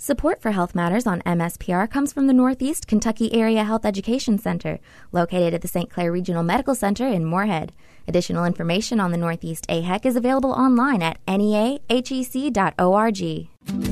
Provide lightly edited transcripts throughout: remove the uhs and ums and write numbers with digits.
Support for Health Matters on MSPR comes from the Northeast Kentucky Area Health Education Center, located at the St. Clair Regional Medical Center in Moorhead. Additional information on the Northeast AHEC is available online at neahec.org.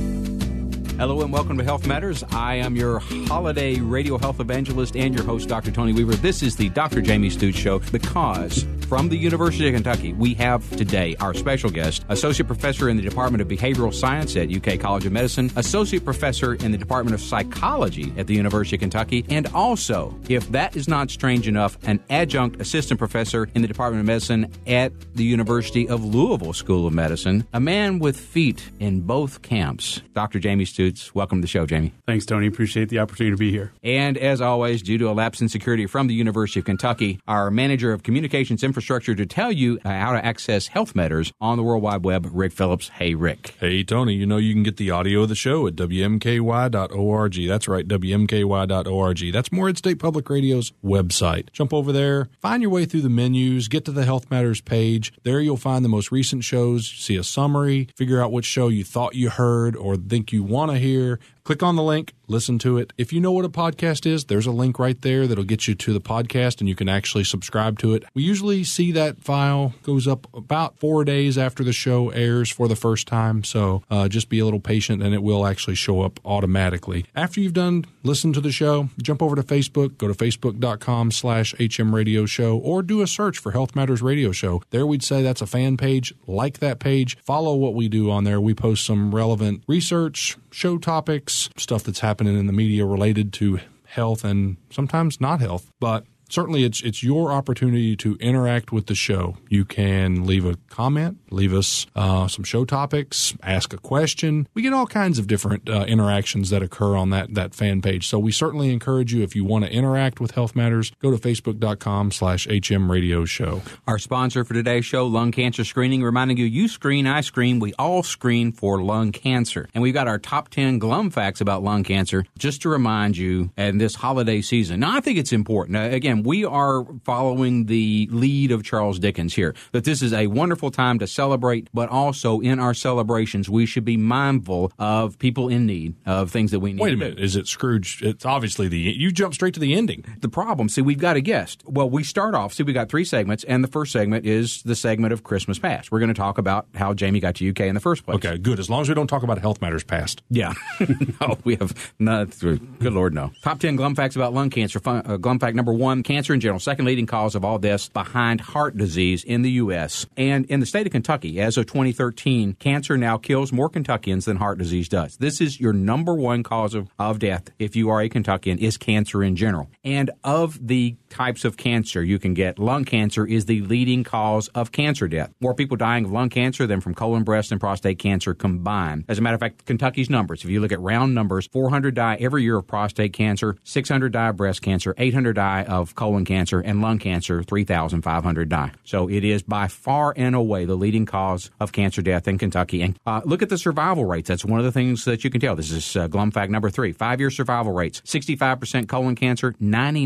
Hello and welcome to Health Matters. I am your holiday radio health evangelist and your host, Dr. Tony Weaver. This is the Dr. Jamie Stutes Show because from the University of Kentucky, we have today our special guest, Associate Professor in the Department of Behavioral Science at UK College of Medicine, Associate Professor in the Department of Psychology at the University of Kentucky, and also, if that is not strange enough, an Adjunct Assistant Professor in the Department of Medicine at the University of Louisville School of Medicine, a man with feet in both camps, Dr. Jamie Stutes. Welcome to the show, Jamie. Thanks, Tony. Appreciate the opportunity to be here. And as always, due to a lapse in security from the University of Kentucky, our Manager of Communications Infrastructure to tell you how to access Health Matters on the World Wide Web, Rick Phillips. Hey, Rick. Hey, Tony. You know you can get the audio of the show at WMKY.org. That's right, WMKY.org. That's Moorhead State Public Radio's website. Jump over there, find your way through the menus, get to the Health Matters page. There you'll find the most recent shows, see a summary, figure out which show you thought you heard or think you want to hear. Click on the link, listen to it. If you know what a podcast is, there's a link right there that'll get you to the podcast and you can actually subscribe to it. We usually see that file goes up about 4 days after the show airs for the first time, so just be a little patient and it will actually show up automatically. After you've done listen to the show, jump over to Facebook, go to facebook.com/HM Radio Show, or do a search for Health Matters Radio Show. There we'd say that's a fan page. Like that page. Follow what we do on there. We post some relevant research, show topics, stuff that's happening in the media related to health and sometimes not health, but certainly it's your opportunity to interact with the show. You can leave a comment, leave us some show topics, ask a question. We get all kinds of different interactions that occur on that fan page. So we certainly encourage you, if you want to interact with Health Matters, go to facebook.com/HM Radio Show. Our sponsor for today's show, Lung Cancer Screening, reminding you, you screen, I screen, we all screen for lung cancer. And we've got our top 10 glum facts about lung cancer, just to remind you in this holiday season. Now, I think it's important. Again, we are following the lead of Charles Dickens here, that this is a wonderful time to celebrate, but also in our celebrations, we should be mindful of people in need, of things that we need. Wait a minute. Is it Scrooge? It's obviously you jump straight to the ending. The problem, see, we've got a guest. Well, we start off, we got 3 segments, and the first segment is the segment of Christmas Past. We're going to talk about how Jamie got to UK in the first place. Okay, good. As long as we don't talk about Health Matters Past. Yeah. No, we have not. Good Lord, no. Top 10 glum facts about lung cancer. Glum fact number 1, cancer in general, second leading cause of all deaths behind heart disease in the U.S. And in the state of Kentucky, as of 2013, cancer now kills more Kentuckians than heart disease does. This is your number 1 cause of death, if you are a Kentuckian, is cancer in general. And of the types of cancer you can get, lung cancer is the leading cause of cancer death. More people dying of lung cancer than from colon, breast, and prostate cancer combined. As a matter of fact, Kentucky's numbers, if you look at round numbers, 400 die every year of prostate cancer, 600 die of breast cancer, 800 die of colon cancer, and lung cancer, 3,500 die. So it is by far and away the leading cause of cancer death in Kentucky. And look at the survival rates. That's one of the things that you can tell. This is glum fact number 3. 5-year survival rates, 65% colon cancer,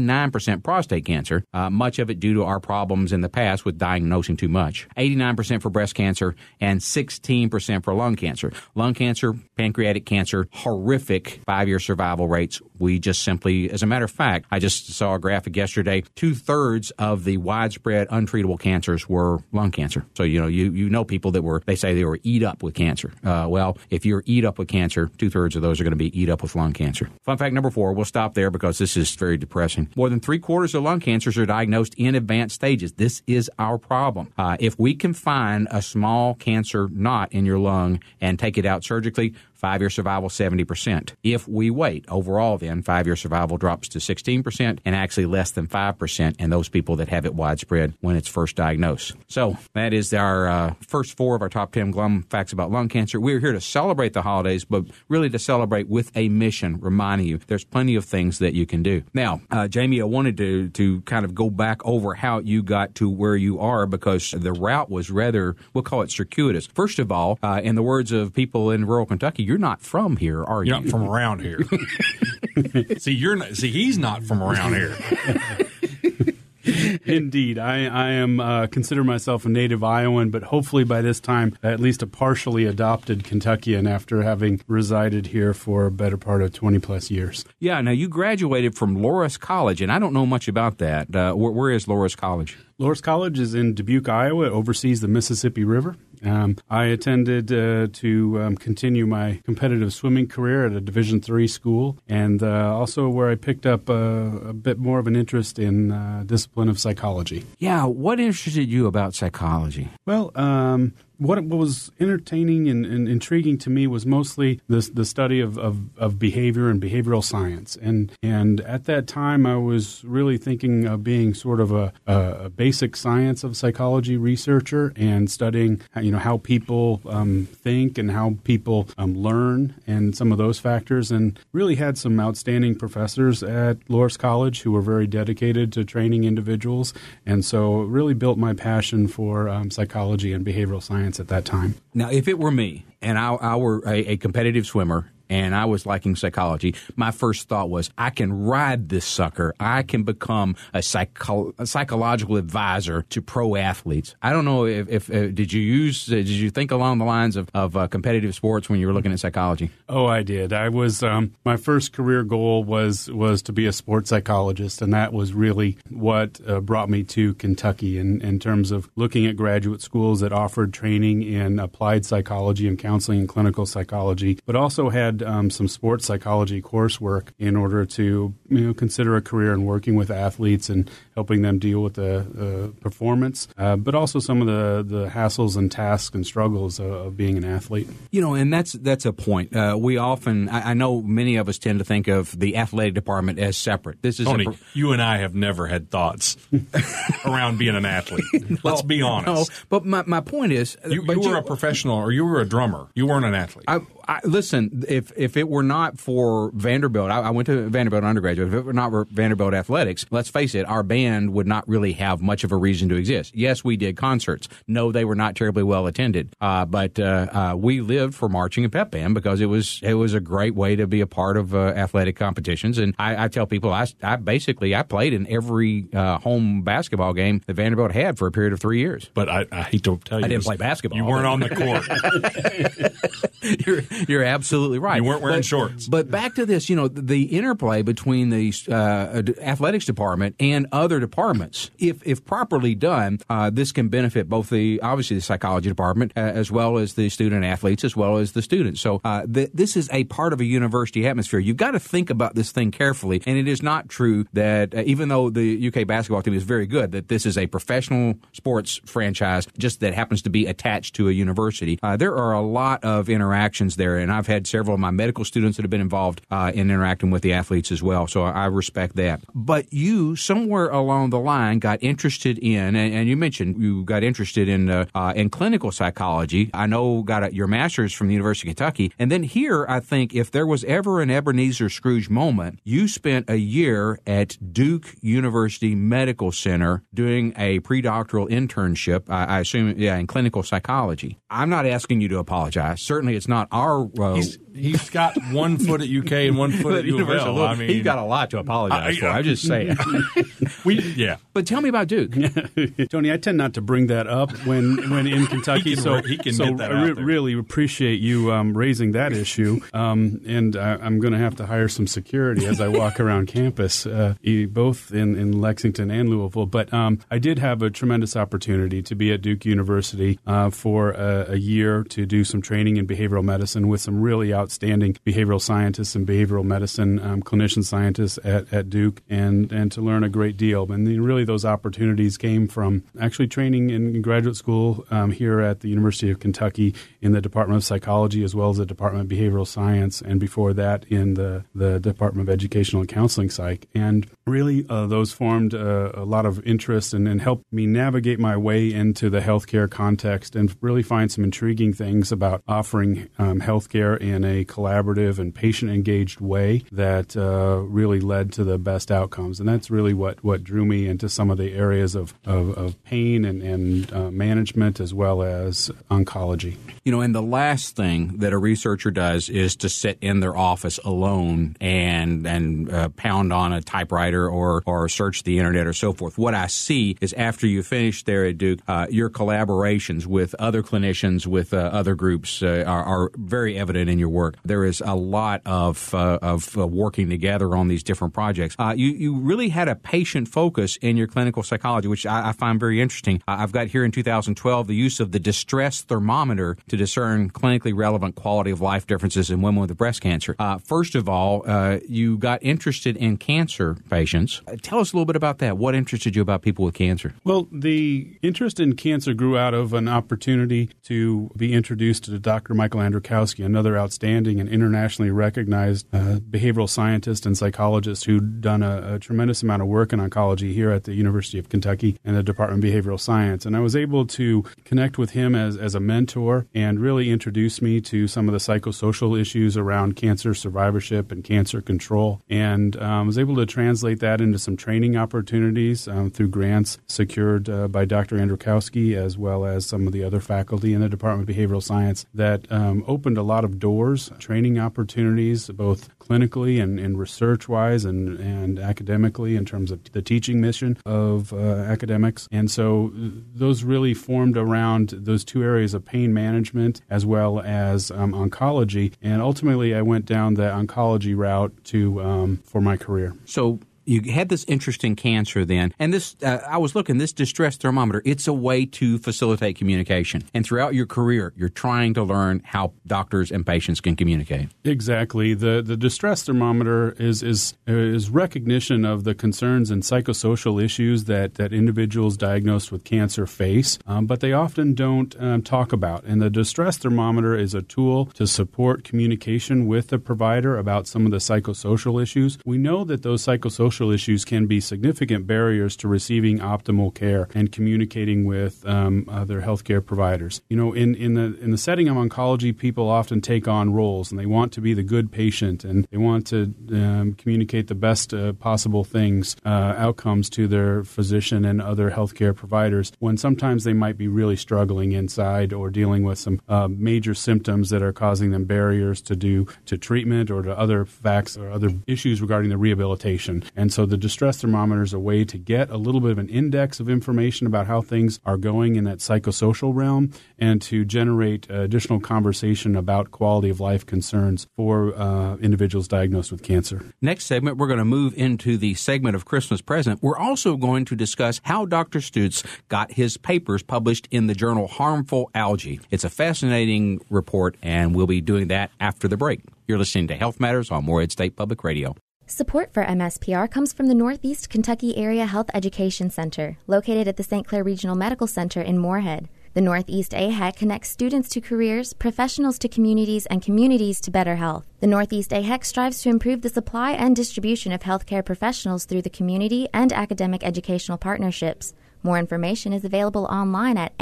99% prostate cancer, much of it due to our problems in the past with diagnosing too much. 89% for breast cancer and 16% for lung cancer. Lung cancer, pancreatic cancer, horrific 5-year survival rates. We just simply, as a matter of fact, I just saw a graphic yesterday, 2/3 of the widespread untreatable cancers were lung cancer. So, you know people that they say they were eat up with cancer. Well, if you're eat up with cancer, 2/3 of those are going to be eat up with lung cancer. Fun fact number 4, we'll stop there because this is very depressing. More than 3/4 of lung cancers are diagnosed in advanced stages. This is our problem. If we can find a small cancer knot in your lung and take it out surgically, 5-year survival, 70%. If we wait, overall then, 5-year survival drops to 16% and actually less than 5% in those people that have it widespread when it's first diagnosed. So that is our first 4 of our top 10 glum facts about lung cancer. We're here to celebrate the holidays, but really to celebrate with a mission, reminding you there's plenty of things that you can do. Now, Jamie, I wanted to kind of go back over how you got to where you are because the route was rather, we'll call it circuitous. First of all, in the words of people in rural Kentucky, you're not from here, are you? You're not from around here. See, he's not from around here. Indeed. I am consider myself a native Iowan, but hopefully by this time at least a partially adopted Kentuckian after having resided here for a better part of 20-plus years. Yeah, now you graduated from Loras College, and I don't know much about that. Where is Loras College? Loras College is in Dubuque, Iowa. It oversees the Mississippi River. I attended to continue my competitive swimming career at a Division III school, and also where I picked up a bit more of an interest in discipline of psychology. Yeah, what interested you about psychology? Well, what was entertaining and intriguing to me was mostly the study of behavior and behavioral science. And at that time, I was really thinking of being sort of a basic science of psychology researcher and studying how people think and how people learn and some of those factors. And really had some outstanding professors at Loras College who were very dedicated to training individuals. And so it really built my passion for psychology and behavioral science at that time. Now, if it were me and I were a competitive swimmer and I was liking psychology, my first thought was, I can ride this sucker. I can become a psychological advisor to pro athletes. I don't know if did you think along the lines of competitive sports when you were looking at psychology? Oh, I did. I was my first career goal was to be a sports psychologist, and that was really what brought me to Kentucky in terms of looking at graduate schools that offered training in applied psychology and counseling and clinical psychology, but also had some sports psychology coursework in order to consider a career in working with athletes and helping them deal with the performance, but also some of the hassles and tasks and struggles of being an athlete. And that's a point. We often, I know many of us tend to think of the athletic department as separate. This is Tony, you and I have never had thoughts around being an athlete. Let's be honest. No, but my point is, you were a professional, or you were a drummer. You weren't an athlete. Listen, if it were not for Vanderbilt, I went to Vanderbilt undergraduate. If it were not for Vanderbilt athletics, let's face it, our band would not really have much of a reason to exist. Yes, we did concerts. No, they were not terribly well attended. But we lived for marching and pep band because it was a great way to be a part of athletic competitions. And I tell people, I played in every home basketball game that Vanderbilt had for a period of 3 years. But I hate to tell you, I didn't play basketball. You weren't on the court. You're absolutely right. You weren't wearing shorts. But back to this, the interplay between the athletics department and other departments, if properly done, this can benefit both obviously the psychology department as well as the student athletes as well as the students. So this is a part of a university atmosphere. You've got to think about this thing carefully, and it is not true that even though the UK basketball team is very good, that this is a professional sports franchise just that happens to be attached to a university. There are a lot of interactions there, and I've had several of my medical students that have been involved in interacting with the athletes as well, so I respect that. But you, somewhere along the line, got interested in, and you mentioned you got interested in clinical psychology. I know got your master's from the University of Kentucky, and then here, I think, if there was ever an Ebenezer Scrooge moment, you spent a year at Duke University Medical Center doing a predoctoral internship, I assume, in clinical psychology. I'm not asking you to apologize. Certainly, it's not our... He's got 1 foot at UK and 1 foot at U of L. I mean, he's got a lot to apologize for. I'm just saying. But tell me about Duke. Tony, I tend not to bring that up when in Kentucky, I really appreciate you raising that issue. And I'm going to have to hire some security as I walk around campus, both in Lexington and Louisville. But I did have a tremendous opportunity to be at Duke University for a year to do some training in behavioral medicine with some really outstanding behavioral scientists and behavioral medicine clinician scientists at Duke, and to learn a great deal. And really those opportunities came from actually training in graduate school here at the University of Kentucky in the Department of Psychology as well as the Department of Behavioral Science, and before that in the Department of Educational and Counseling Psych. And really those formed a lot of interest and helped me navigate my way into the healthcare context and really find some intriguing things about offering healthcare in a a collaborative and patient-engaged way that really led to the best outcomes. And that's really what drew me into some of the areas of pain and management as well as oncology. And the last thing that a researcher does is to sit in their office alone and pound on a typewriter or search the internet or so forth. What I see is after you finish there at Duke, your collaborations with other clinicians, with other groups are very evident in your work. There is a lot of working together on these different projects. You really had a patient focus in your clinical psychology, which I find very interesting. I've got here in 2012 the use of the distress thermometer to discern clinically relevant quality of life differences in women with breast cancer. First of all, you got interested in cancer patients. Tell us a little bit about that. What interested you about people with cancer? Well, the interest in cancer grew out of an opportunity to be introduced to Dr. Michael Andrzejowski, another outstanding and internationally recognized behavioral scientist and psychologist who'd done a tremendous amount of work in oncology here at the University of Kentucky and the Department of Behavioral Science. And I was able to connect with him as a mentor and really introduce me to some of the psychosocial issues around cancer survivorship and cancer control. And was able to translate that into some training opportunities through grants secured by Dr. Andrzejowski as well as some of the other faculty in the Department of Behavioral Science that opened a lot of doors, training opportunities, both clinically and research-wise and academically in terms of the teaching mission of academics. And so those really formed around those two areas of pain management as well as oncology. And ultimately, I went down the oncology route for my career. So you had this interest in cancer then, and this I was looking, this distress thermometer, it's a way to facilitate communication. And throughout your career, you're trying to learn how doctors and patients can communicate. Exactly. The distress thermometer is recognition of the concerns and psychosocial issues that individuals diagnosed with cancer face, but they often don't talk about. And the distress thermometer is a tool to support communication with the provider about some of the psychosocial issues. We know that those psychosocial issues can be significant barriers to receiving optimal care and communicating with other healthcare providers. In the setting of oncology, people often take on roles, and they want to be the good patient, and they want to communicate the best possible outcomes to their physician and other healthcare providers, when sometimes they might be really struggling inside or dealing with some major symptoms that are causing them barriers to treatment or to other facts or other issues regarding the rehabilitation. And so the distress thermometer is a way to get a little bit of an index of information about how things are going in that psychosocial realm and to generate additional conversation about quality of life concerns for individuals diagnosed with cancer. Next segment, we're going to move into the segment of Christmas Present. We're also going to discuss how Dr. Stutz got his papers published in the journal Harmful Algae. It's a fascinating report, and we'll be doing that after the break. You're listening to Health Matters on Morehead State Public Radio. Support for MSPR comes from the Northeast Kentucky Area Health Education Center, located at the St. Clair Regional Medical Center in Morehead. The Northeast AHEC connects students to careers, professionals to communities, and communities to better health. The Northeast AHEC strives to improve the supply and distribution of healthcare professionals through the community and academic educational partnerships. More information is available online at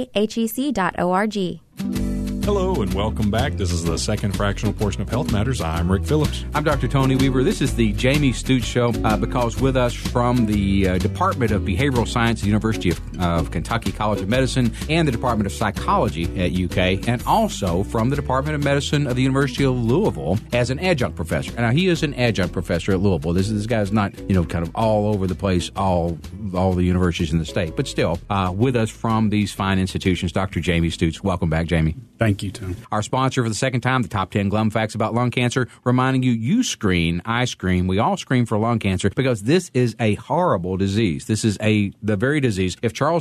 neahec.org. Hello and welcome back. This is the second fractional portion of Health Matters. I'm Rick Phillips. I'm Dr. Tony Weaver. This is the Jamie Stutz Show because with us from the Department of Behavioral Science at the University of Kentucky College of Medicine and the Department of Psychology at UK, and also from the Department of Medicine of the University of Louisville as an adjunct professor. Now, he is an adjunct professor at Louisville. This guy's not, kind of all over the place, all the universities in the state, but still with us from these fine institutions, Dr. Jamie Stutz. Welcome back, Jamie. Thank you, Tom. Our sponsor for the second time, the top 10 glum facts about lung cancer, reminding you screen, I screen, we all screen for lung cancer because this is a horrible disease. This is the very disease. If Charles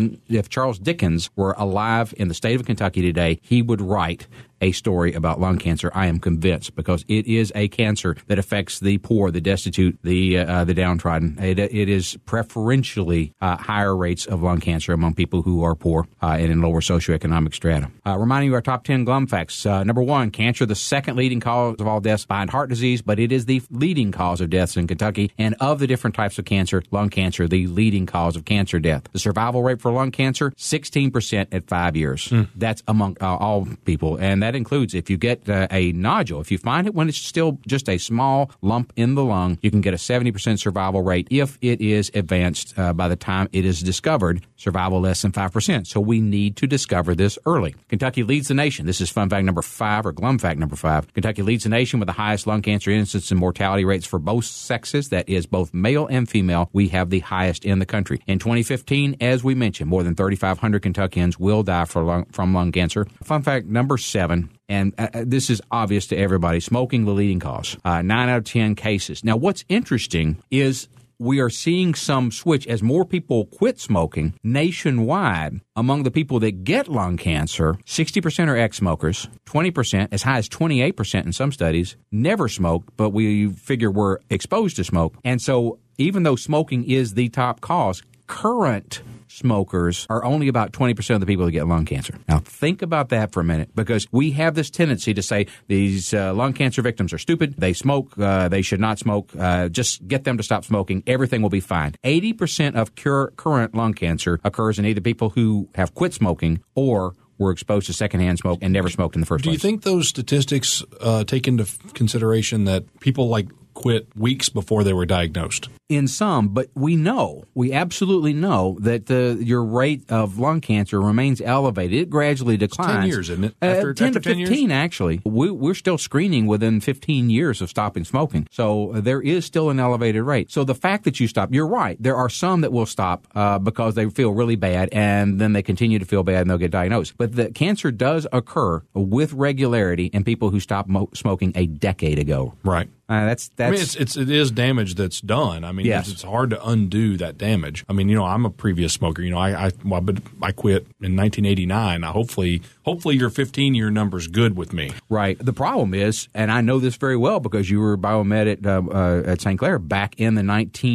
Dickens were alive in the state of Kentucky today, he would write a story about lung cancer, I am convinced, because it is a cancer that affects the poor, the destitute, the downtrodden. It is preferentially higher rates of lung cancer among people who are poor and in lower socioeconomic strata. Reminding you our top 10 glum facts. Number one, cancer, the second leading cause of all deaths behind heart disease, but it is the leading cause of deaths in Kentucky. And of the different types of cancer, lung cancer, the leading cause of cancer death. The survival rate for lung cancer, 16% at 5 years. That's among all people. And that includes if you get a nodule, if you find it when it's still just a small lump in the lung, you can get a 70% survival rate. If it is advanced by the time it is discovered, survival less than 5%. So we need to discover this early. Kentucky leads the nation. This is fun fact number 5, or glum fact number 5. Kentucky leads the nation with the highest lung cancer incidence and mortality rates for both sexes. That is both male and female. We have the highest in the country. In 2015, as we mentioned, more than 3,500 Kentuckians will die from lung cancer. Fun fact number 7. And this is obvious to everybody. Smoking, the leading cause. 9 out of 10 cases. Now, what's interesting is we are seeing some switch as more people quit smoking nationwide. Among the people that get lung cancer, 60% are ex-smokers, 20%, as high as 28% in some studies, never smoked, but we figure were exposed to smoke. And so even though smoking is the top cause, current smokers are only about 20% of the people that get lung cancer. Now, think about that for a minute, because we have this tendency to say these lung cancer victims are stupid. They smoke. They should not smoke. Just get them to stop smoking. Everything will be fine. 80% of current lung cancer occurs in either people who have quit smoking or were exposed to secondhand smoke and never smoked in the first place. Do you think those statistics take into consideration that people quit weeks before they were diagnosed? In some, but we absolutely know that your rate of lung cancer remains elevated. It gradually declines. It's 10 years, isn't it? After 10 to 15, years? Actually. We're still screening within 15 years of stopping smoking. So there is still an elevated rate. So the fact that you stop, you're right. There are some that will stop because they feel really bad, and then they continue to feel bad and they'll get diagnosed. But the cancer does occur with regularity in people who stopped smoking a decade ago. Right. That's. I mean, it is damage that's done. I mean, yes. It's hard to undo that damage. I mean, I'm a previous smoker. I quit in 1989. Hopefully your 15-year number's good with me. Right. The problem is, and I know this very well because you were biomed at St. Clair back in the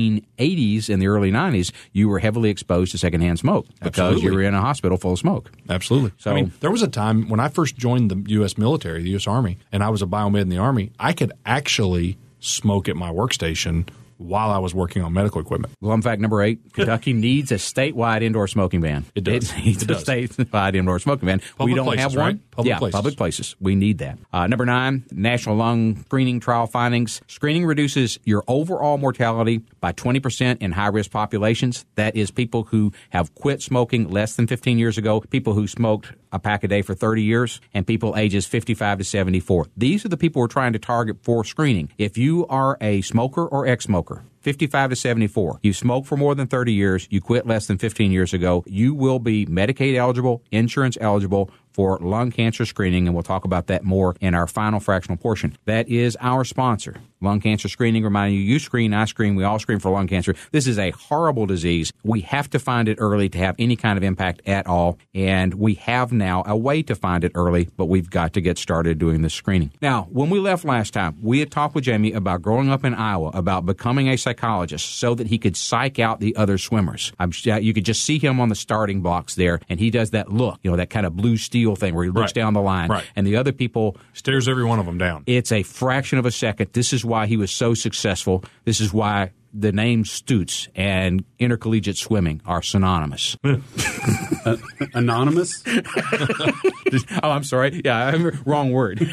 1980s and the early 90s. You were heavily exposed to secondhand smoke because you were in a hospital full of smoke. Absolutely. So, I mean, there was a time when I first joined the U.S. military, the U.S. Army, and I was a biomed in the Army. I could actually smoke at my workstation while I was working on medical equipment. Glum fact number 8, Kentucky needs a statewide indoor smoking ban. It does. It needs a statewide indoor smoking ban. We don't have one. Right? Public places. Public places. We need that. Number 9, national lung screening trial findings. Screening reduces your overall mortality by 20% in high-risk populations. That is people who have quit smoking less than 15 years ago, people who smoked a pack a day for 30 years, and people ages 55 to 74. These are the people we're trying to target for screening. If you are a smoker or ex-smoker, 55 to 74, you smoke for more than 30 years, you quit less than 15 years ago, you will be Medicaid eligible, insurance eligible for lung cancer screening, and we'll talk about that more in our final fractional portion. That is our sponsor, Lung Cancer Screening, reminding you screen, I screen, we all screen for lung cancer. This is a horrible disease. We have to find it early to have any kind of impact at all, and we have now a way to find it early, but we've got to get started doing this screening. Now, when we left last time, we had talked with Jamie about growing up in Iowa, about becoming a psychologist so that he could psych out the other swimmers. You could just see him on the starting blocks there, and he does that look, that kind of blue steel thing where he looks down the line, and the other people stares every one of them down. It's a fraction of a second. This is why he was so successful. This is why the names Stutz and intercollegiate swimming are synonymous. Anonymous? Oh, I'm sorry. Yeah, wrong word.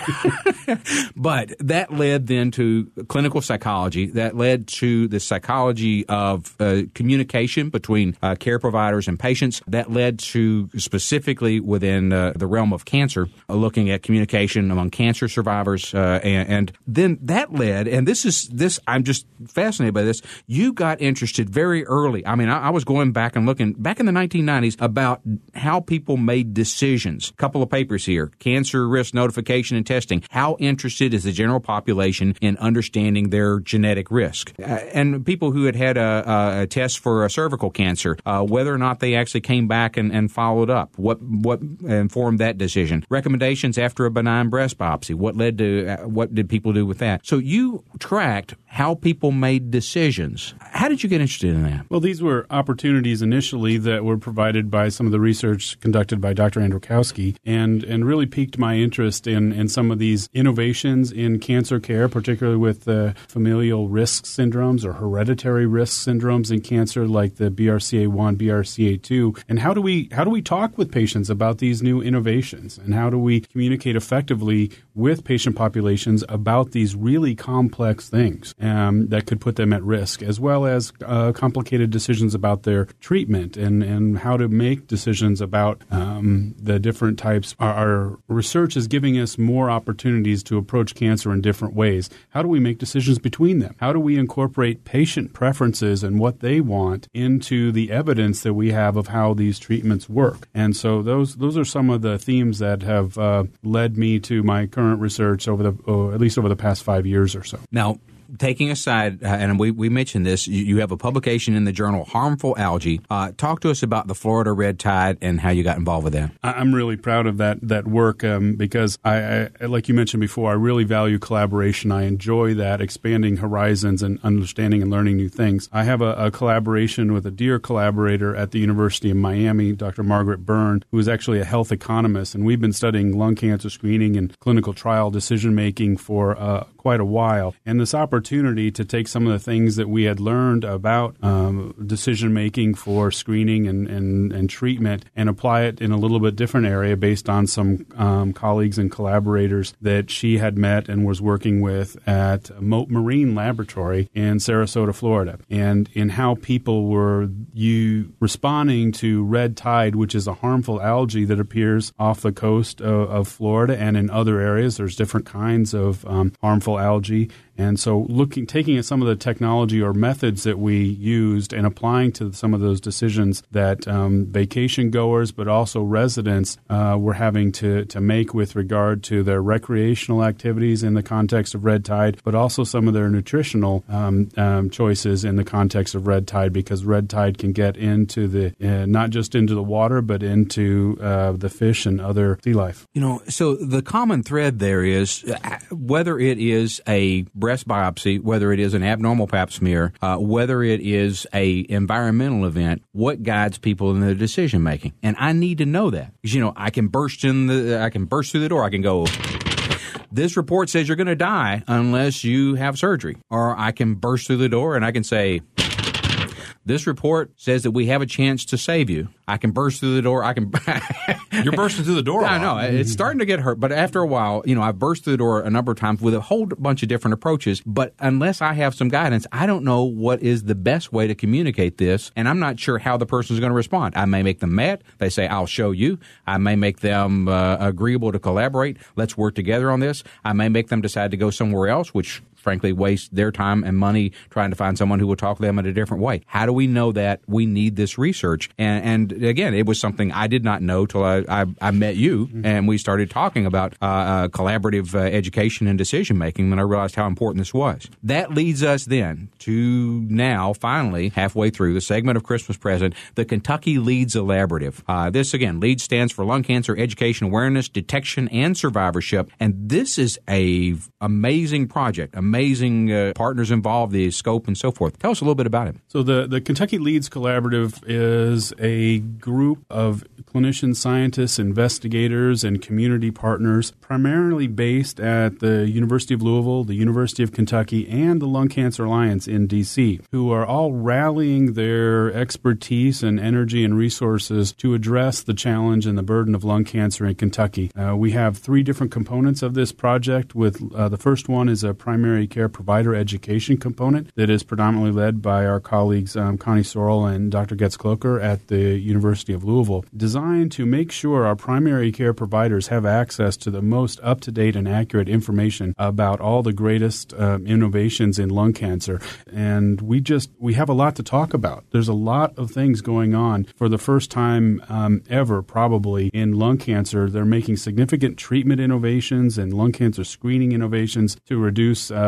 But that led then to clinical psychology. That led to the psychology of communication between care providers and patients. That led to specifically within the realm of cancer, looking at communication among cancer survivors. And then that led, and this I'm just fascinated by this, you got interested very early. I mean, I was going back and looking back in the 1990s about how people made decisions. A couple of papers here, Cancer Risk Notification and Testing. How interested is the general population in understanding their genetic risk? And people who had a test for a cervical cancer, whether or not they actually came back and followed up. What informed that decision? Recommendations after a benign breast biopsy. What did people do with that? So you tracked how people made decisions. How did you get interested in that? Well, these were opportunities initially that were provided by some of the research conducted by Dr. Andrikowski and really piqued my interest in some of these innovations in cancer care, particularly with familial risk syndromes or hereditary risk syndromes in cancer like the BRCA1, BRCA2. And how do we talk with patients about these new innovations? And how do we communicate effectively with patient populations about these really complex things that could put them at risk, as well as complicated decisions about their treatment and how to make decisions about the different types. Our research is giving us more opportunities to approach cancer in different ways. How do we make decisions between them? How do we incorporate patient preferences and what they want into the evidence that we have of how these treatments work? And so those are some of the themes that have led me to my current research at least over the past 5 years or so. Now, taking aside, and we mentioned this, you have a publication in the journal Harmful Algae. Talk to us about the Florida Red Tide and how you got involved with that. I'm really proud of that work because I, like you mentioned before, I really value collaboration. I enjoy that, expanding horizons and understanding and learning new things. I have a collaboration with a dear collaborator at the University of Miami, Dr. Margaret Byrne, who is actually a health economist, and we've been studying lung cancer screening and clinical trial decision-making for quite a while. And this opportunity to take some of the things that we had learned about decision-making for screening and treatment and apply it in a little bit different area based on some colleagues and collaborators that she had met and was working with at Mote Marine Laboratory in Sarasota, Florida, and in how people were responding to red tide, which is a harmful algae that appears off the coast of Florida and in other areas. There's different kinds of harmful algae. And so taking at some of the technology or methods that we used and applying to some of those decisions that vacation goers but also residents were having to make with regard to their recreational activities in the context of red tide, but also some of their nutritional choices in the context of red tide, because red tide can get into not just into the water, but into the fish and other sea life. So the common thread there is whether it is a breast biopsy, whether it is an abnormal pap smear, whether it is a environmental event, what guides people in their decision making. And I need to know that because I can burst through the door. I can go, this report says you're going to die unless you have surgery, or I can burst through the door and I can say, this report says that we have a chance to save you. I can burst through the door. You're bursting through the door. I know. It's starting to get hurt. But after a while, I've burst through the door a number of times with a whole bunch of different approaches. But unless I have some guidance, I don't know what is the best way to communicate this. And I'm not sure how the person is going to respond. I may make them mad. They say, I'll show you. I may make them agreeable to collaborate. Let's work together on this. I may make them decide to go somewhere else, which frankly waste their time and money trying to find someone who will talk to them in a different way. How do we know that? We need this research. And again, it was something I did not know till I met you, and we started talking about collaborative education and decision making, and I realized how important this was. That leads us then to now, finally, halfway through the segment of Christmas Present, the Kentucky LEADS Collaborative. This, again, LEADS stands for Lung Cancer Education Awareness, Detection, and Survivorship, and this is a amazing project, amazing partners involved, the scope and so forth. Tell us a little bit about it. So the Kentucky LEADS Collaborative is a group of clinicians, scientists, investigators, and community partners, primarily based at the University of Louisville, the University of Kentucky, and the Lung Cancer Alliance in D.C., who are all rallying their expertise and energy and resources to address the challenge and the burden of lung cancer in Kentucky. We have 3 different components of this project. With the first one is a primary care provider education component that is predominantly led by our colleagues Connie Sorrell and Dr. Getz Cloker at the University of Louisville, designed to make sure our primary care providers have access to the most up-to-date and accurate information about all the greatest innovations in lung cancer. And we have a lot to talk about. There's a lot of things going on for the first time ever, probably, in lung cancer. They're making significant treatment innovations and lung cancer screening innovations to reduce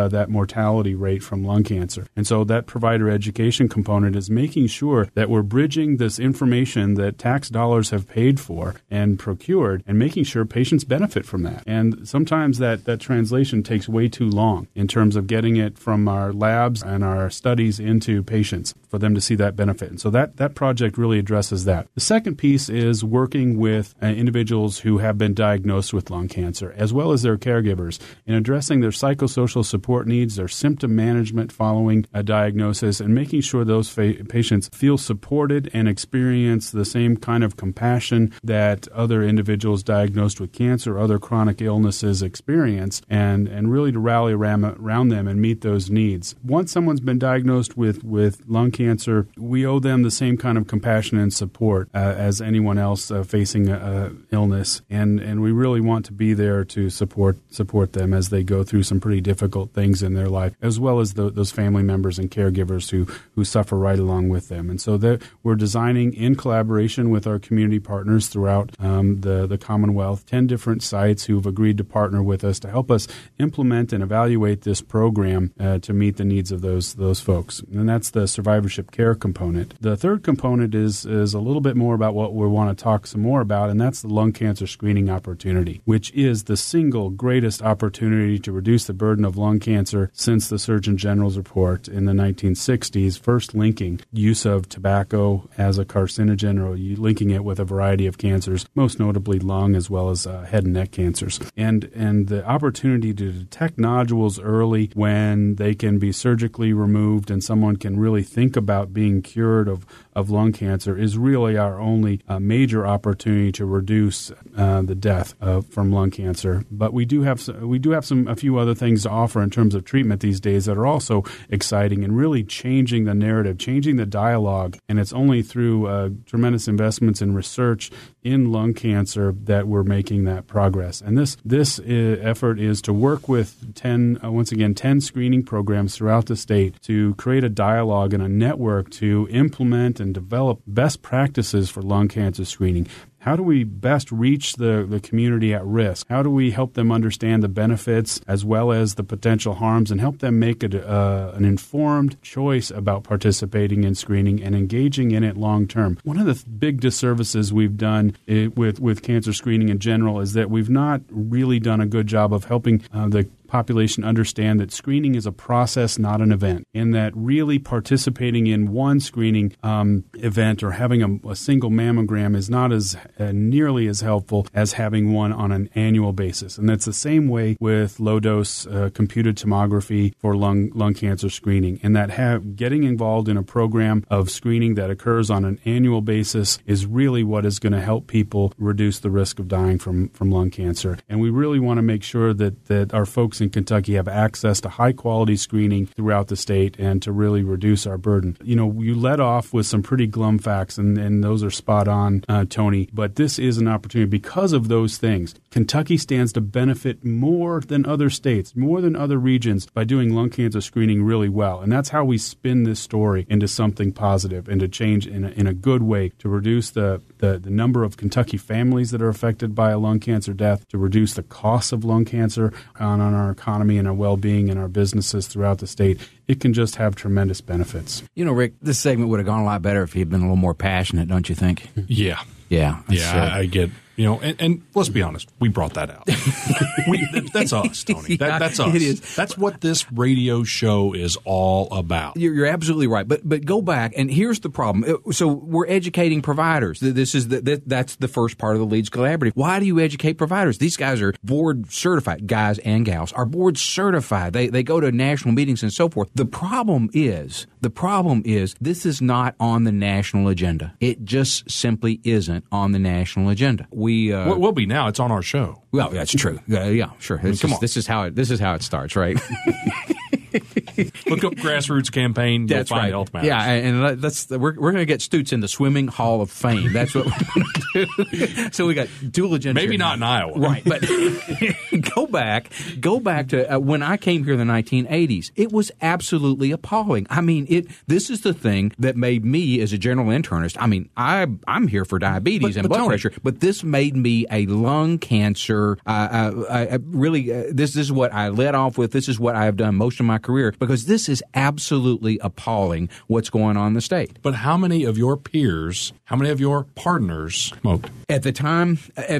that mortality rate from lung cancer. And so that provider education component is making sure that we're bridging this information that tax dollars have paid for and procured and making sure patients benefit from that. And sometimes that translation takes way too long in terms of getting it from our labs and our studies into patients for them to see that benefit. And so that project really addresses that. The second piece is working with individuals who have been diagnosed with lung cancer, as well as their caregivers, in addressing their psychosocial support needs, their symptom management following a diagnosis, and making sure those patients feel supported and experience the same kind of compassion that other individuals diagnosed with cancer or other chronic illnesses experience, and really to rally around them and meet those needs. Once someone's been diagnosed with lung cancer, we owe them the same kind of compassion and support as anyone else facing illness, and we really want to be there to support them as they go through some pretty difficult things in their life, as well as those family members and caregivers who suffer right along with them. And so we're designing, in collaboration with our community partners throughout the Commonwealth, 10 different sites who've agreed to partner with us to help us implement and evaluate this program to meet the needs of those folks. And that's the survivorship care component. The third component is a little bit more about what we want to talk some more about, and that's the lung cancer screening opportunity, which is the single greatest opportunity to reduce the burden of lung cancer since the Surgeon General's report in the 1960s, first linking use of tobacco as a carcinogen, or linking it with a variety of cancers, most notably lung as well as head and neck cancers. And the opportunity to detect nodules early when they can be surgically removed and someone can really think about being cured of lung cancer is really our only major opportunity to reduce the death from lung cancer. But we do have a few other things to offer in terms of treatment these days that are also exciting and really changing the narrative, changing the dialogue. And it's only through tremendous investments in research in lung cancer that we're making that progress. And this effort is to work with 10 screening programs throughout the state to create a dialogue and a network to implement and develop best practices for lung cancer screening. How do we best reach the community at risk? How do we help them understand the benefits as well as the potential harms and help them make an informed choice about participating in screening and engaging in it long term? One of the big disservices we've done with cancer screening in general is that we've not really done a good job of helping the population understand that screening is a process, not an event, and that really participating in one screening event or having a single mammogram is not as nearly as helpful as having one on an annual basis. And that's the same way with low-dose computed tomography for lung cancer screening, and that getting involved in a program of screening that occurs on an annual basis is really what is going to help people reduce the risk of dying from lung cancer. And we really want to make sure that our folks in Kentucky have access to high-quality screening throughout the state and to really reduce our burden. You know, you led off with some pretty glum facts, and those are spot on, Tony, but this is an opportunity. Because of those things, Kentucky stands to benefit more than other states, more than other regions, by doing lung cancer screening really well. And that's how we spin this story into something positive and to change in a good way to reduce the number of Kentucky families that are affected by a lung cancer death, to reduce the cost of lung cancer on our economy and our well-being and our businesses throughout the state. It can just have tremendous benefits. You know, Rick, this segment would have gone a lot better if he had been a little more passionate, don't you think? Yeah. Yeah. I get, and let's be honest, we brought that out. That's us, Tony. That's us. It is. That's what this radio show is all about. You're absolutely right. But go back, and here's the problem. So we're educating providers. This is that's the first part of the Leads Collaborative. Why do you educate providers? These guys are board certified. Guys and gals are board certified. They go to national meetings and so forth. The problem is this is not on the national agenda. It just simply isn't on the national agenda. We'll be now. It's on our show. Well, that's true. Yeah, sure. Come on. This is how it starts, right? Look up grassroots campaign. That's find right. Health Matters. Yeah, and we're going to get Stutes in the Swimming Hall of Fame. That's what we're going to do. So we got dual agenda. Maybe not in Iowa. Right, but go back to when I came here in the 1980s. It was absolutely appalling. I mean, this is the thing that made me, as a general internist, I mean, I'm here for diabetes and blood Tony, pressure, but this made me a lung cancer. This is what I led off with. This is what I have done most of my career, because this is absolutely appalling what's going on in the state. But how many of your peers, how many of your partners smoked? At the time,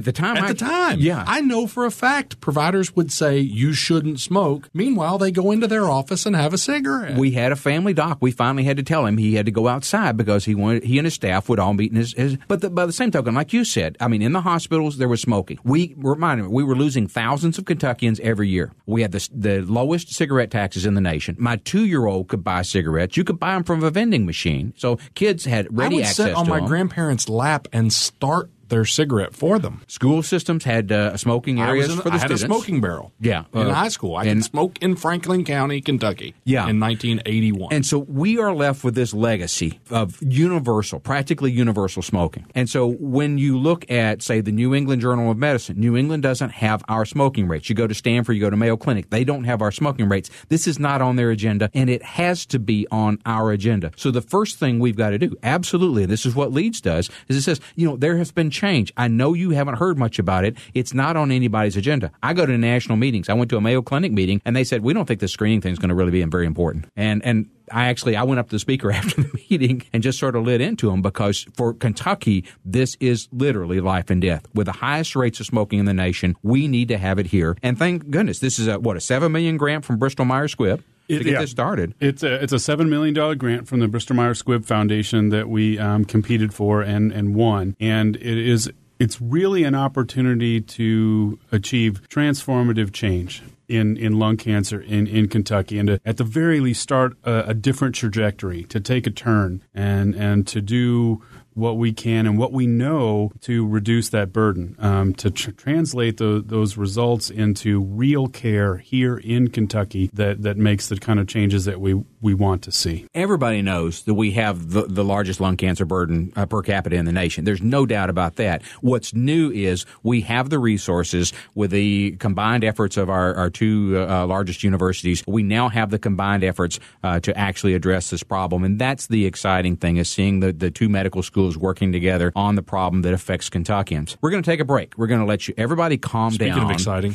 yeah. I know for a fact providers would say you shouldn't smoke. Meanwhile, they go into their office and have a cigarette. We had a family doc. We finally had to tell him he had to go outside because he and his staff would all meet in his but by the same token, like you said, I mean, in the hospitals, there was smoking. We were losing thousands of Kentuckians every year. We had the lowest cigarette taxes in the nation. My 2-year-old could buy cigarettes. You could buy them from a vending machine. So kids had ready access to them. I would sit on my grandparents' lap and start their cigarette for them. School systems had smoking areas for the students. I had a smoking barrel. Yeah. In high school. I could smoke in Franklin County, Kentucky in 1981. And so we are left with this legacy of practically universal smoking. And so when you look at, say, the New England Journal of Medicine, New England doesn't have our smoking rates. You go to Stanford, you go to Mayo Clinic, they don't have our smoking rates. This is not on their agenda, and it has to be on our agenda. So the first thing we've got to do, absolutely, this is what LEADS does, is it says, there has been change. I know you haven't heard much about it. It's not on anybody's agenda. I go to national meetings. I went to a Mayo Clinic meeting, and they said, we don't think the screening thing is going to really be very important. And I went up to the speaker after the meeting and just sort of lit into him, because for Kentucky, this is literally life and death. With the highest rates of smoking in the nation, we need to have it here. And thank goodness, this is a $7 million grant from Bristol-Myers Squibb to get this started. It's a $7 million grant from the Bristol-Myers Squibb Foundation that we competed for and won. And it's really an opportunity to achieve transformative change in lung cancer in Kentucky, and to, at the very least, start a different trajectory, to take a turn and to do what we can and what we know to reduce that burden, to translate those results into real care here in Kentucky that makes the kind of changes that we want to see. Everybody knows that we have the largest lung cancer burden per capita in the nation. There's no doubt about that. What's new is we have the resources with the combined efforts of our two largest universities. We now have the combined efforts to actually address this problem, and that's the exciting thing, is seeing the two medical schools working together on the problem that affects Kentuckians. We're going to take a break. We're going to let everybody calm down. Speaking of exciting.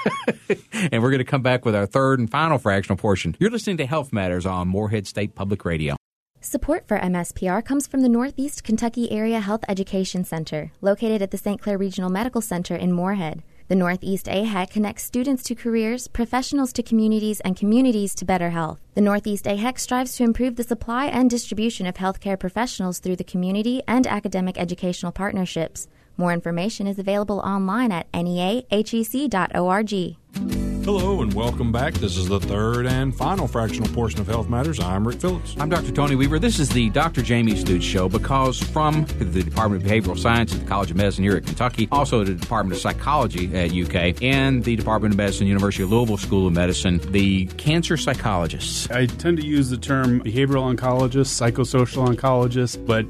And we're going to come back with our third and final fractional portion. You're listening to Health Matters on Morehead State Public Radio. Support for MSPR comes from the Northeast Kentucky Area Health Education Center, located at the St. Clair Regional Medical Center in Morehead. The Northeast AHEC connects students to careers, professionals to communities, and communities to better health. The Northeast AHEC strives to improve the supply and distribution of healthcare professionals through the community and academic educational partnerships. More information is available online at neahec.org. Hello and welcome back. This is the third and final fractional portion of Health Matters. I'm Rick Phillips. I'm Dr. Tony Weaver. This is the Dr. Jamie Stutes Show, because from the Department of Behavioral Science at the College of Medicine here at Kentucky, also the Department of Psychology at UK, and the Department of Medicine, University of Louisville School of Medicine, the cancer psychologists. I tend to use the term behavioral oncologist, psychosocial oncologist, but,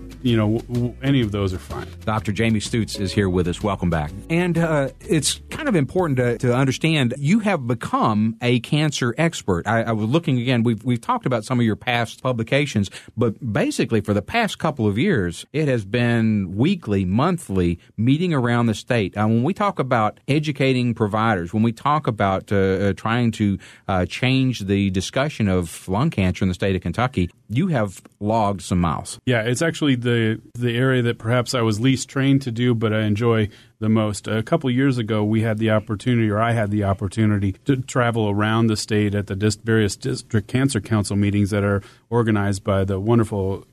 any of those are fine. Dr. Jamie Stutes is here with us. Welcome back. And it's kind of important to understand you have become a cancer expert. I was looking again. We've talked about some of your past publications, but basically for the past couple of years, it has been weekly, monthly meeting around the state. When we talk about educating providers, when we talk about trying to change the discussion of lung cancer in the state of Kentucky, you have logged some miles. Yeah, it's actually the area that perhaps I was least trained to do, but I enjoy the most. A couple years ago, I had the opportunity to travel around the state at the various district cancer council meetings that are organized by the wonderful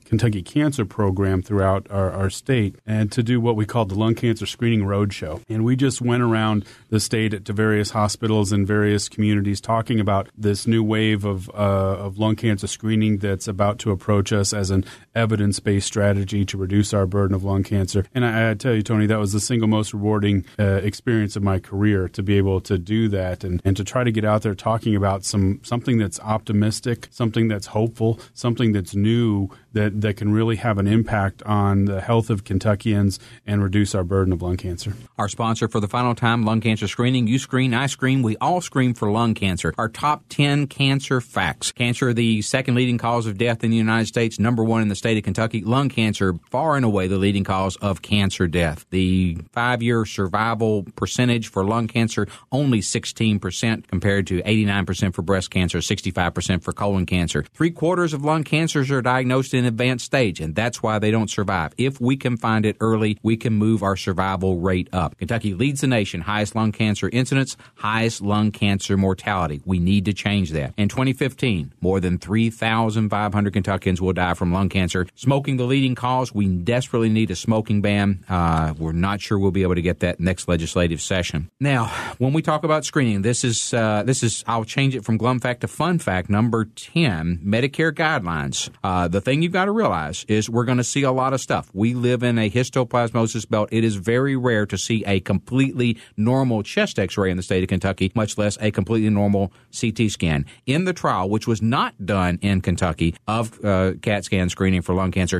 Kentucky Cancer Program throughout our state, and to do what we called the Lung Cancer Screening Roadshow. And we just went around the state to various hospitals and various communities talking about this new wave of lung cancer screening that's about to approach us as an evidence-based strategy to reduce our burden of lung cancer. And I tell you, Tony, that was the single most rewarding experience of my career, to be able to do that and to try to get out there talking about something that's optimistic, something that's hopeful, something that's new, that can really have an impact on the health of Kentuckians and reduce our burden of lung cancer. Our sponsor for the final time, lung cancer screening. You screen, I screen, we all screen for lung cancer. Our top 10 cancer facts. Cancer, the second leading cause of death in the United States, number one in the state of Kentucky. Lung cancer, far and away the leading cause of cancer death. The 5-year survival percentage for lung cancer, only 16% compared to 89% for breast cancer, 65% for colon cancer. 3/4 of lung cancers are diagnosed in advanced stage, and that's why they don't survive. If we can find it early, we can move our survival rate up. Kentucky leads the nation, highest lung cancer incidence, highest lung cancer mortality. We need to change that. In 2015, more than 3,500 Kentuckians will die from lung cancer. Smoking the leading cause. We desperately need a smoking ban. We're not sure we'll be able to get that next legislative session. Now, when we talk about screening, this is I'll change it from glum fact to fun fact. Number 10, Medicare guidelines. The thing you've got to realize is we're going to see a lot of stuff. We live in a histoplasmosis belt. It is very rare to see a completely normal chest x-ray in the state of Kentucky, much less a completely normal CT scan. In the trial, which was not done in Kentucky, of CAT scan screening for lung cancer,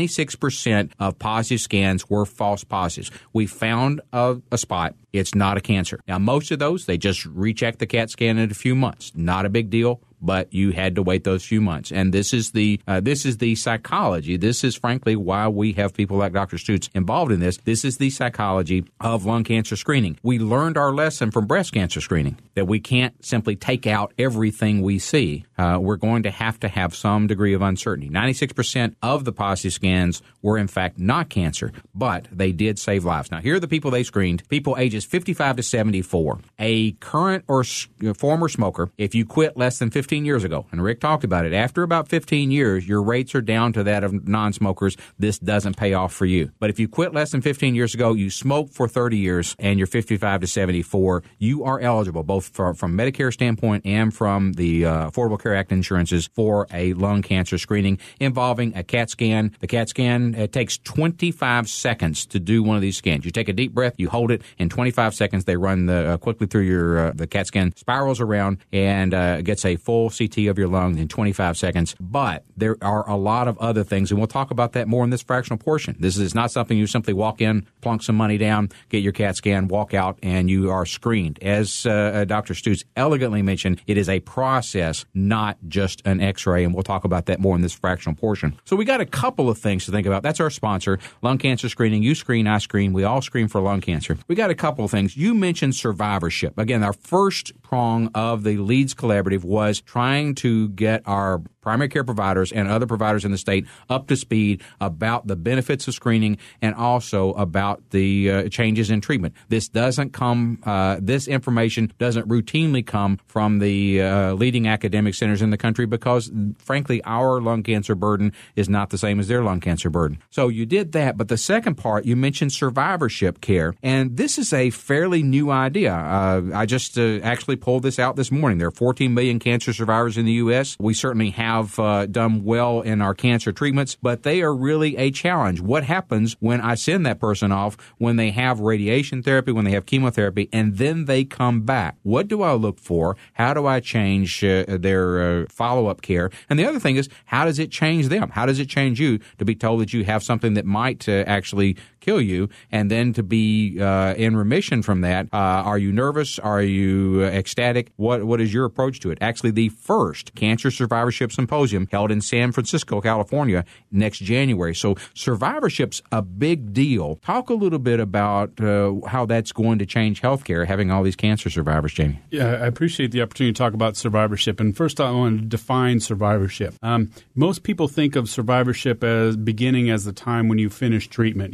96% of positive scans were false positives. We found a spot. It's not a cancer. Now, most of those, they just recheck the CAT scan in a few months. Not a big deal, but you had to wait those few months. And this is the psychology. This is, frankly, why we have people like Dr. Stutes involved in this. This is the psychology of lung cancer screening. We learned our lesson from breast cancer screening, that we can't simply take out everything we see. We're going to have some degree of uncertainty. 96% of the positive scans were, in fact, not cancer, but they did save lives. Now, here are the people they screened, people ages 55 to 74. A current or former smoker, if you quit less than 15 years ago, and Rick talked about it, after about 15 years, your rates are down to that of non-smokers. This doesn't pay off for you. But if you quit less than 15 years ago, you smoked for 30 years, and you're 55 to 74, you are eligible, both from Medicare standpoint and from the Affordable Care Act insurances, for a lung cancer screening involving a CAT scan. The CAT scan, it takes 25 seconds to do one of these scans. You take a deep breath, you hold it, in 25 seconds, they run quickly through your the CAT scan, spirals around, and gets a full CT of your lung in 25 seconds. But there are a lot of other things, and we'll talk about that more in this fractional portion. This is not something you simply walk in, plunk some money down, get your CAT scan, walk out, and you are screened. As Dr. Stutes elegantly mentioned, it is a process, not just an X-ray, and we'll talk about that more in this fractional portion. So we got a couple of things to think about. That's our sponsor, lung cancer screening. You screen, I screen. We all screen for lung cancer. We got a couple of things. You mentioned survivorship. Again, our first prong of the LEADS Collaborative was trying to get our primary care providers and other providers in the state up to speed about the benefits of screening and also about the changes in treatment. This doesn't come, this information doesn't routinely come from the leading academic centers in the country because, frankly, our lung cancer burden is not the same as their lung cancer burden. So you did that, but the second part, you mentioned survivorship care, and this is a fairly new idea. I just actually pulled this out this morning. There are 14 million cancer survivors in the U.S. We certainly have done well in our cancer treatments, but they are really a challenge. What happens when I send that person off when they have radiation therapy, when they have chemotherapy, and then they come back? What do I look for? How do I change their follow-up care? And the other thing is, how does it change them? How does it change you to be told that you have something that might actually kill you, and then to be in remission from that? Are you nervous? Are you ecstatic? What is your approach to it? Actually, the first Cancer Survivorship Symposium held in San Francisco, California, next January. So survivorship's a big deal. Talk a little bit about how that's going to change healthcare, having all these cancer survivors, Jamie. Yeah, I appreciate the opportunity to talk about survivorship. And first, I want to define survivorship. Most people think of survivorship as beginning as the time when you finish treatment. You start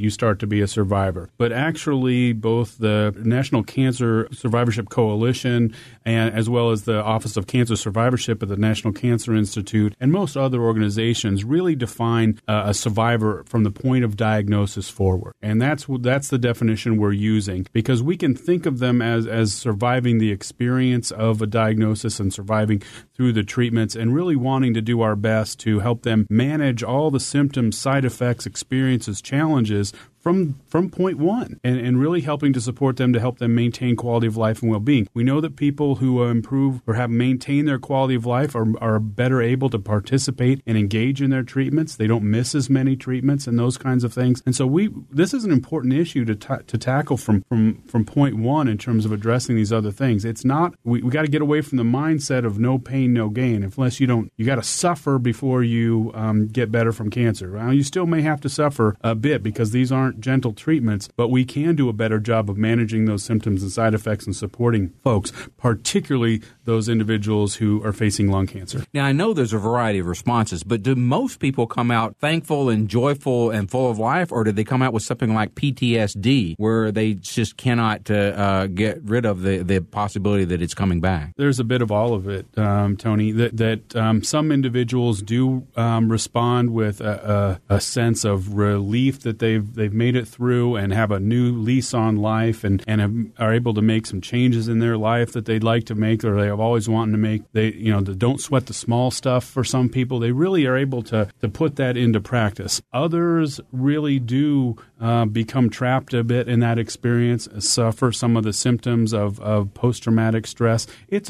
to be a survivor. But actually, both the National Cancer Survivorship Coalition and as well as the Office of Cancer Survivorship at the National Cancer Institute and most other organizations really define a survivor from the point of diagnosis forward. And that's the definition we're using, because we can think of them as surviving the experience of a diagnosis and surviving through the treatments and really wanting to do our best to help them manage all the symptoms, side effects, experiences, challenges from point one, and really helping to support them to help them maintain quality of life and well-being. We know that people who improve or have maintained their quality of life are better able to participate and engage in their treatments. They don't miss as many treatments and those kinds of things. And so this is an important issue to tackle from point one in terms of addressing these other things. It's not, we got to get away from the mindset of no pain, no gain. Unless you got to suffer before you get better from cancer. Well, you still may have to suffer a bit because these aren't gentle treatments, but we can do a better job of managing those symptoms and side effects and supporting folks, particularly those individuals who are facing lung cancer. Now, I know there's a variety of responses, but do most people come out thankful and joyful and full of life, or do they come out with something like PTSD, where they just cannot get rid of the possibility that it's coming back? There's a bit of all of it, Tony, that some individuals do respond with a sense of relief that they've made it through and have a new lease on life and are able to make some changes in their life that they'd like to make or they have always wanted to make. They don't sweat the small stuff for some people. They really are able to put that into practice. Others really do become trapped a bit in that experience, suffer some of the symptoms of post-traumatic stress. It's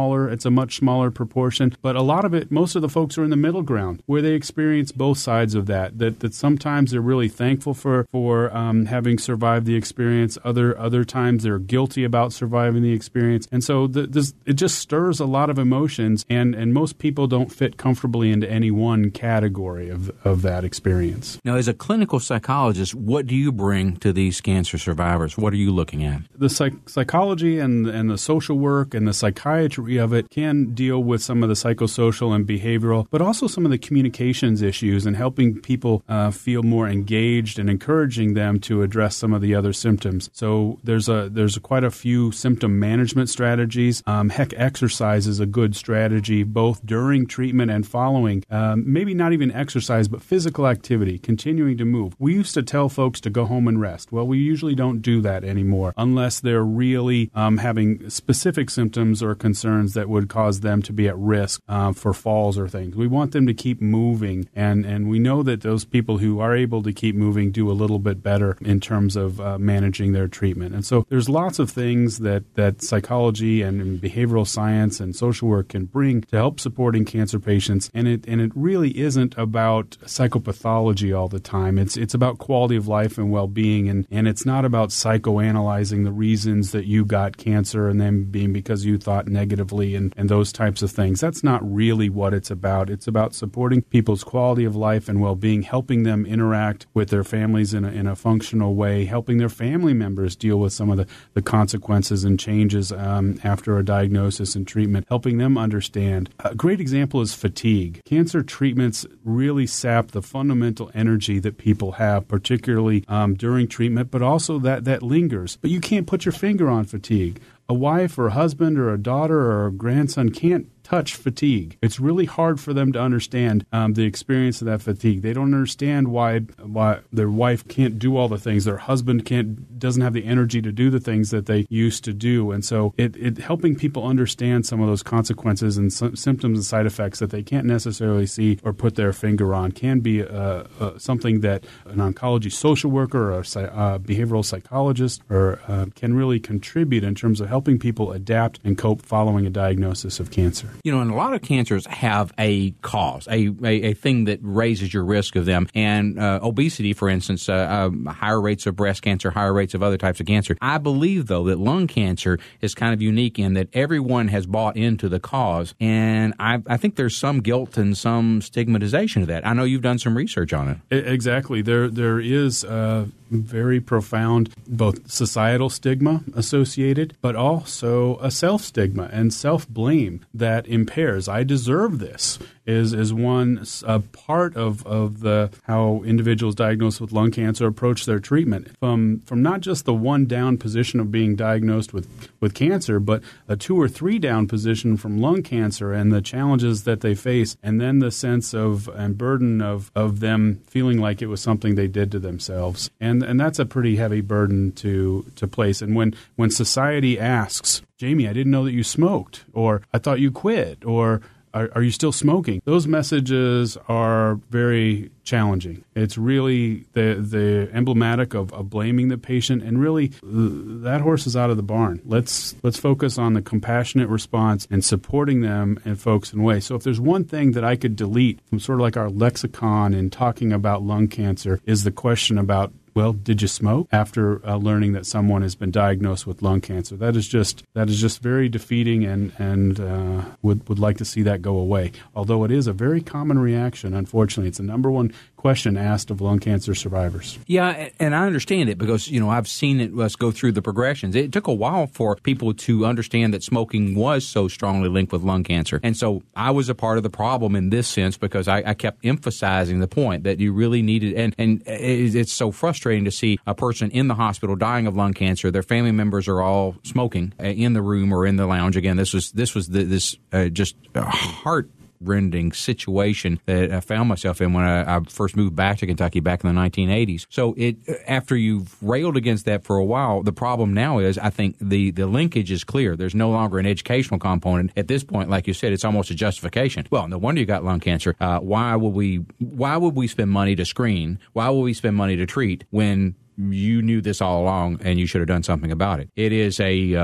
a much smaller proportion, but a lot of it, most of the folks are in the middle ground where they experience both sides of that sometimes they're really thankful for having survived the experience. Other times they're guilty about surviving the experience. And so it just stirs a lot of emotions, and most people don't fit comfortably into any one category of that experience. Now, as a clinical psychologist, what do you bring to these cancer survivors? What are you looking at? The psychology and the social work and the psychiatry of it can deal with some of the psychosocial and behavioral, but also some of the communications issues and helping people feel more engaged and encouraging them to address some of the other symptoms. So there's quite a few symptom management strategies. Exercise is a good strategy both during treatment and following. Maybe not even exercise, but physical activity, continuing to move. We used to tell folks to go home and rest. Well, we usually don't do that anymore unless they're really having specific symptoms or concerns that would cause them to be at risk for falls or things. We want them to keep moving, and we know that those people who are able to keep moving do a little bit better in terms of managing their treatment. And so there's lots of things that psychology and behavioral science and social work can bring to help supporting cancer patients. And it really isn't about psychopathology all the time. It's about quality of life and well-being, and it's not about psychoanalyzing the reasons that you got cancer and then being because you thought negatively and those types of things. That's not really what it's about. It's about supporting people's quality of life and well-being, helping them interact with their families in a functional way, helping their family members deal with some of the consequences and changes after a diagnosis and treatment, helping them understand. A great example is fatigue. Cancer treatments really sap the fundamental energy that people have, particularly during treatment, but also that lingers. But you can't put your finger on fatigue. A wife or a husband or a daughter or a grandson can't touch fatigue. It's really hard for them to understand the experience of that fatigue. They don't understand why their wife can't do all the things, their husband doesn't have the energy to do the things that they used to do. And so it helping people understand some of those consequences and symptoms and side effects that they can't necessarily see or put their finger on can be something that an oncology social worker or a behavioral psychologist can really contribute in terms of helping people adapt and cope following a diagnosis of cancer. And a lot of cancers have a cause, a thing that raises your risk of them. And obesity, for instance, higher rates of breast cancer, higher rates of other types of cancer. I believe, though, that lung cancer is kind of unique in that everyone has bought into the cause. And I think there's some guilt and some stigmatization of that. I know you've done some research on it. Exactly. There is very profound both societal stigma associated, but also a self-stigma and self-blame that that impairs. I deserve this is one part of the how individuals diagnosed with lung cancer approach their treatment from not just the one down position of being diagnosed with cancer, but a 2 or 3 down position from lung cancer and the challenges that they face, and then the sense of and burden of them feeling like it was something they did to themselves, and that's a pretty heavy burden to place. And when society asks, Jamie, I didn't know that you smoked, or I thought you quit, or are you still smoking? Those messages are very challenging. It's really the emblematic of blaming the patient, and really that horse is out of the barn. Let's focus on the compassionate response and supporting them and folks in ways. So if there's one thing that I could delete from sort of like our lexicon in talking about lung cancer is the question about, well, did you smoke after learning that someone has been diagnosed with lung cancer? That is just very defeating, and would like to see that go away. Although it is a very common reaction, unfortunately. It's the number one question asked of lung cancer survivors. Yeah, and I understand it because, I've seen us go through the progressions. It took a while for people to understand that smoking was so strongly linked with lung cancer. And so I was a part of the problem in this sense because I kept emphasizing the point that you really needed, and it's so frustrating to see a person in the hospital dying of lung cancer. Their family members are all smoking in the room or in the lounge. Again, this was just heart-rending situation that I found myself in when I first moved back to Kentucky back in the 1980s. So after you've railed against that for a while, the problem now is I think the linkage is clear. There's no longer an educational component. At this point, like you said, it's almost a justification. Well, no wonder you got lung cancer. Why would we spend money to screen? Why would we spend money to treat when you knew this all along and you should have done something about it? It is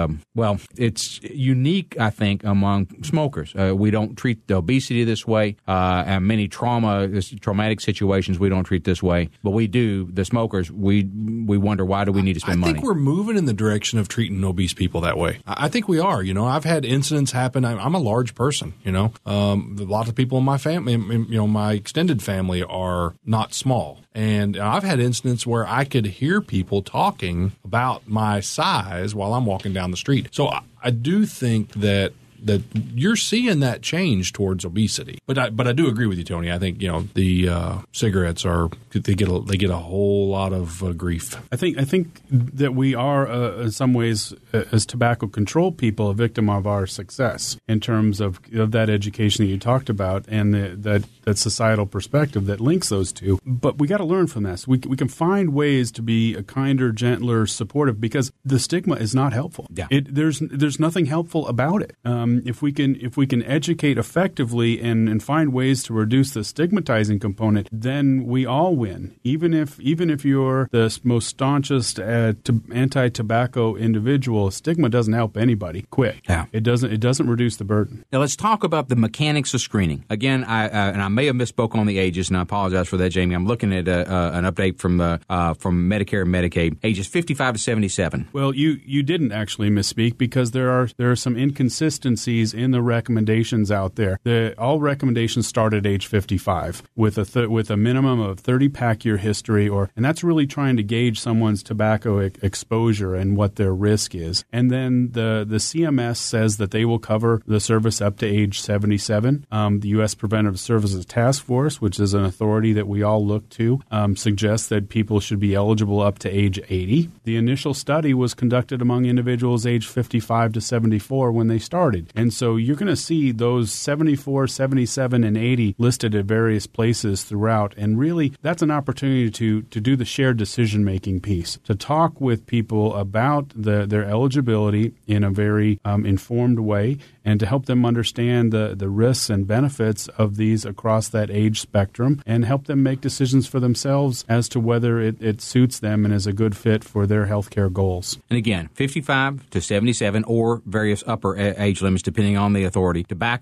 it's unique, I think, among smokers. We don't treat the obesity this way, and many traumatic situations we don't treat this way, but we do. The smokers, we wonder, why do we need to spend money? I think we're moving in the direction of treating obese people that way. I think we are. I've had incidents happen. I'm a large person, a lot of people in my family, my extended family are not small. And I've had incidents where I could hear people talking about my size while I'm walking down the street. So I do think that you're seeing that change towards obesity. But I do agree with you, Tony. I think the cigarettes they get a whole lot of grief. I think that we are in some ways as tobacco control people a victim of our success in terms of that education that you talked about and that societal perspective that links those two. But we got to learn from this. We can find ways to be a kinder, gentler, supportive, because the stigma is not helpful. Yeah. There's nothing helpful about it. If we can educate effectively and find ways to reduce the stigmatizing component, then we all win. Even if you're the most staunchest anti-tobacco individual, stigma doesn't help anybody. Quit. Yeah. It doesn't reduce the burden. Now let's talk about the mechanics of screening. Again, I may have misspoke on the ages, and I apologize for that, Jamie. I'm looking at an update from Medicare and Medicaid, ages 55 to 77. Well, you didn't actually misspeak, because there are some inconsistencies in the recommendations out there. All recommendations start at age 55 with a minimum of 30-pack year history, and that's really trying to gauge someone's tobacco exposure and what their risk is. And then the CMS says that they will cover the service up to age 77. The U.S. Preventive Services Task Force, which is an authority that we all look to, suggests that people should be eligible up to age 80. The initial study was conducted among individuals age 55 to 74 when they started. And so you're going to see those 74, 77, and 80 listed at various places throughout. And really, that's an opportunity to do the shared decision-making piece, to talk with people about their eligibility in a very informed way, and to help them understand the risks and benefits of these across that age spectrum, and help them make decisions for themselves as to whether it suits them and is a good fit for their healthcare goals. And again, 55 to 77 or various upper age limits depending on the authority. Tobacco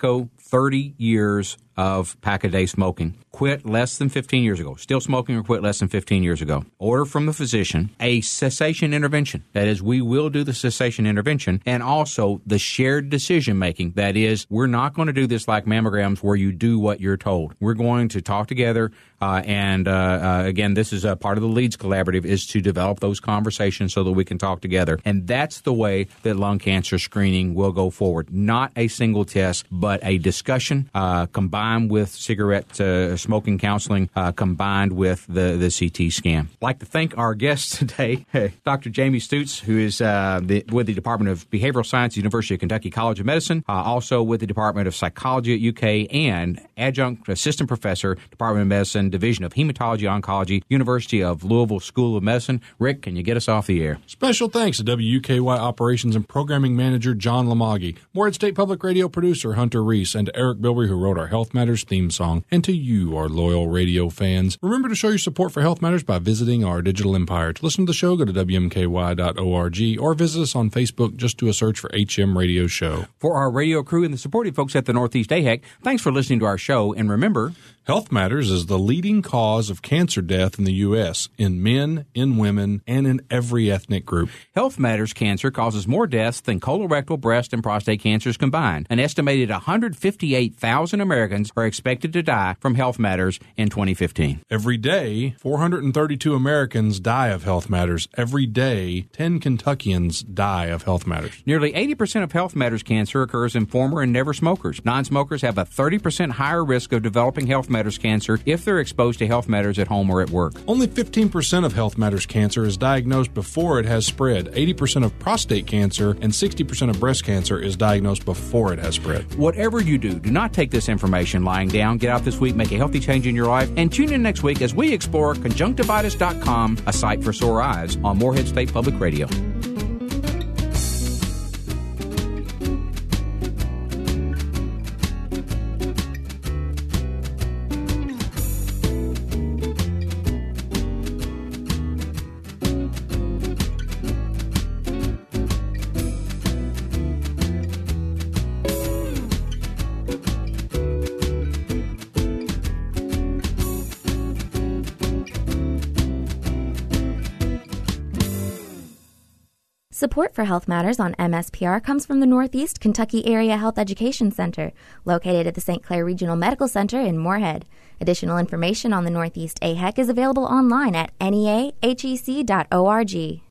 30 years of pack-a-day smoking. Quit less than 15 years ago. Still smoking or quit less than 15 years ago. Order from the physician a cessation intervention. That is, we will do the cessation intervention, and also the shared decision-making. That is, we're not going to do this like mammograms where you do what you're told. We're going to talk together, and again, this is a part of the LEADS Collaborative, is to develop those conversations so that we can talk together. And that's the way that lung cancer screening will go forward. Not a single test, but a discussion combined with cigarette smoking counseling, combined with the CT scan. I'd like to thank our guest today, Dr. Jamie Stutes, who is with the Department of Behavioral Science, University of Kentucky College of Medicine, also with the Department of Psychology at UK, and adjunct assistant professor, Department of Medicine, Division of Hematology Oncology, University of Louisville School of Medicine. Rick, can you get us off the air? Special thanks to WKY Operations and Programming Manager John Lamaghi, Morehead State Public Radio producer Hunter Reese, and to Eric Bilbrey, who wrote our Health Matters theme song, and to you, our loyal radio fans. Remember to show your support for Health Matters by visiting our digital empire. To listen to the show, go to WMKY.org or visit us on Facebook. Just do a search for HM Radio Show. For our radio crew and the supportive folks at the Northeast AHEC, thanks for listening to our show, and remember, Health Matters is the leading cause of cancer death in the U.S., in men, in women, and in every ethnic group. Health Matters cancer causes more deaths than colorectal, breast, and prostate cancers combined. An estimated 158,000 Americans are expected to die from Health Matters in 2015. Every day, 432 Americans die of Health Matters. Every day, 10 Kentuckians die of Health Matters. Nearly 80% of Health Matters cancer occurs in former and never smokers. Non-smokers have a 30% higher risk of developing Health Matters cancer if they're exposed to Health Matters at home or at work. Only 15% of Health Matters cancer is diagnosed before it has spread. 80% of prostate cancer and 60% of breast cancer is diagnosed before it has spread. Whatever you do, do not take this information lying down. Get out this week, make a healthy change in your life, and tune in next week as we explore conjunctivitis.com, a site for sore eyes, on Morehead State Public Radio. Support for Health Matters on MSPR comes from the Northeast Kentucky Area Health Education Center, located at the St. Clair Regional Medical Center in Morehead. Additional information on the Northeast AHEC is available online at neahec.org.